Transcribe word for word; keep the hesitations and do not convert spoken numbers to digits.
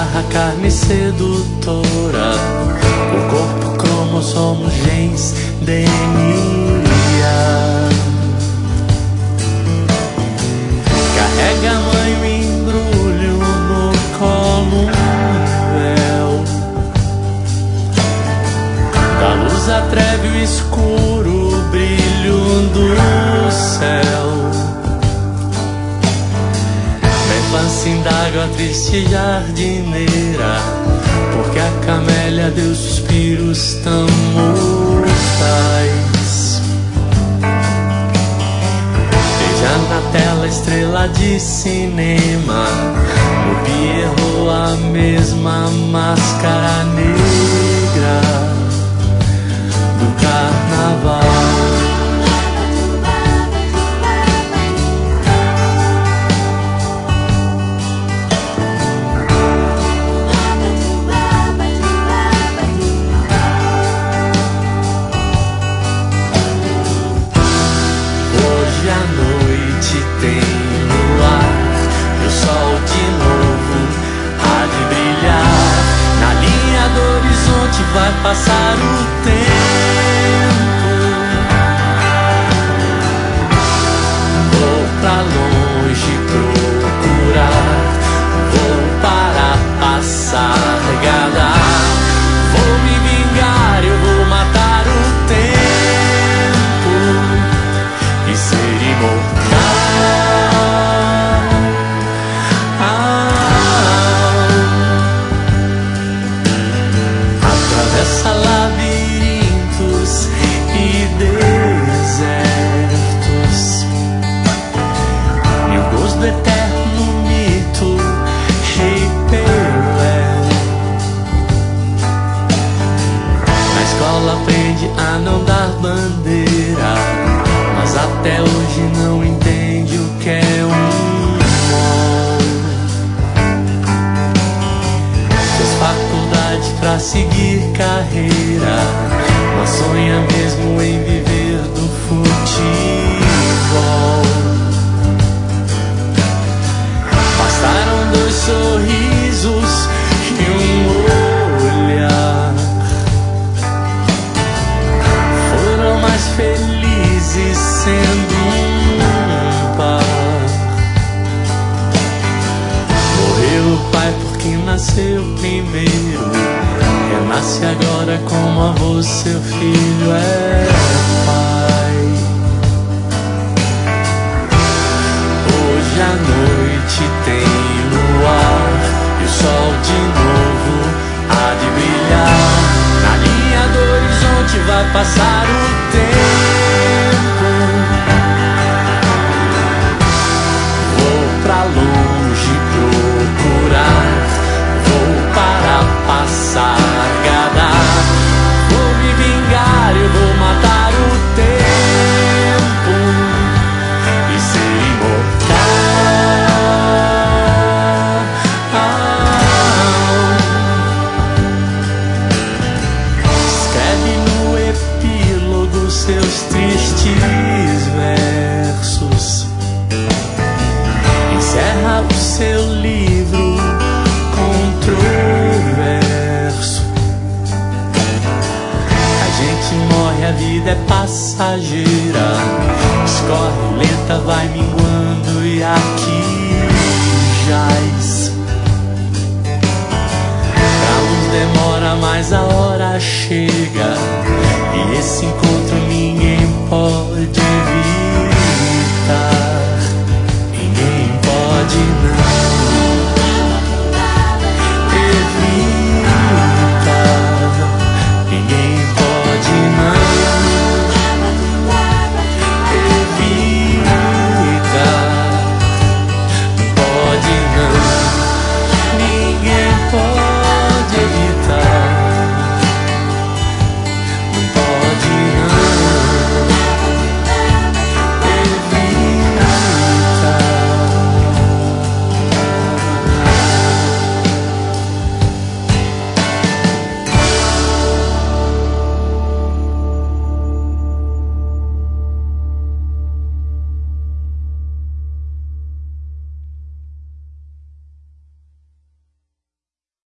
garra, carne sedutora, o corpo, cromossomos, genes, D N A. Carrega a mãe o embrulho no colo, um véu. Da luz a treve, o escuro, o brilho do céu. Leva-se indaga a triste jardineira, porque a camélia deu suspiros tão mortais. Veja na tela estrela de cinema, no Pierrot a mesma máscara negra do carnaval. Vai passar o tempo. Vou pra longe procurar, vou para passar gadar. Vou me vingar, eu vou matar o tempo e ser imortal. Labirintos e desertos, e o gosto do eterno mito, Rei Pelé. Na escola aprende a não dar bandeira, mas até hoje não entende o que é um mol. Fez faculdade pra seguir carreira, mas sonha mesmo em viver do futebol. Bastaram dois sorrisos e um olhar, foram mais felizes sendo um par. Morreu o pai porque nasceu primeiro, renasce agora como avô, seu filho é pai. Hoje à noite tem luar e o sol de novo há de brilhar. Na linha do horizonte vai passar o tempo. Vou pra longe procurar, vou para passar gadar. Vou me vingar, eu vou matar o tempo e ser imortal. Escreve no epílogo seus tristes versos, encerra o seu livro controverso. A gente morre, a vida é passageira, escorre lenta, vai minguando e aqui jaz. Pra uns demora, mas a hora chega, e esse encontro ninguém pode